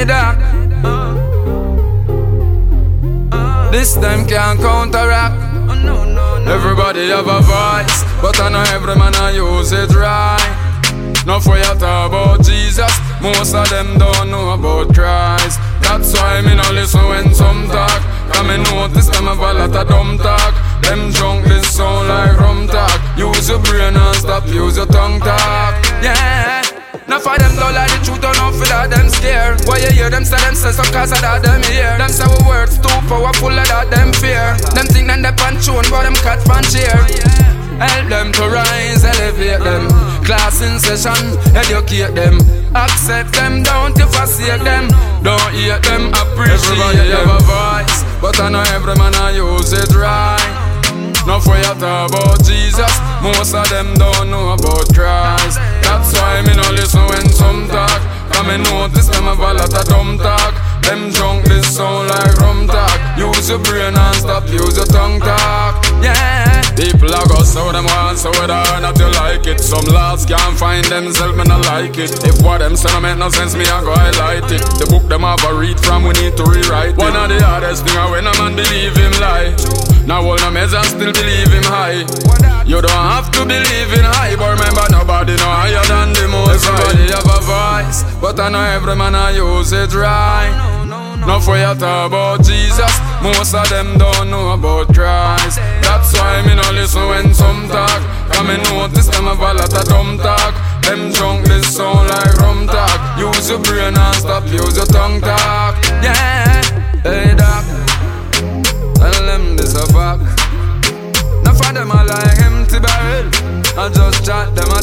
Hey doc, this time can't counteract. Everybody have a voice, but I know every man I use it right. Now for you talk about Jesus, most of them don't know about Christ. That's why me no listen when some talk, cause me notice them have a lot of dumb talk. Them drunk this sound like rum talk. Use your brain and stop use your tongue talk. Yeah, now for them don't like the truth, don't know for that them scared. Why you hear them say some cause of that them here. Them say we words too powerful of that them fear. Them think them dep on tune but them cat fan cheer. Help them to rise, elevate them. Class in session, educate them. Accept them, don't forsake them. Don't hate them, appreciate everybody them. Have a voice, but I know every man I use it right. Now for you talk about Jesus, most of them don't know about Christ. That's why me no listen when some talk, cause me notice them have a lot of dumb talk. Them drunk this sound like rum talk. Use your brain and stop use your tongue talk. Yeah, people are go so them want, so whether or not you like it. Some lads can't find themselves, me not like it. If what them say no make no sense, me I go highlight it. The book them have a read from, we need to rewrite it. One of the hardest thing is when a man believe him lie. Now all the men still believe him high. You don't have to believe in high, but remember nobody know higher than the most. Everybody have a voice, but I know every man I use it right. Now for you talk about Jesus, most of them don't know about Christ. That's why me no listen when some talk, cause me notice them have a lot of dumb talk. Them drunk this sound like rum talk. Use your brain and stop use your tongue talk. Yeah, hey doc, tell them this a fact. Now for them I like empty barrel, I just chat them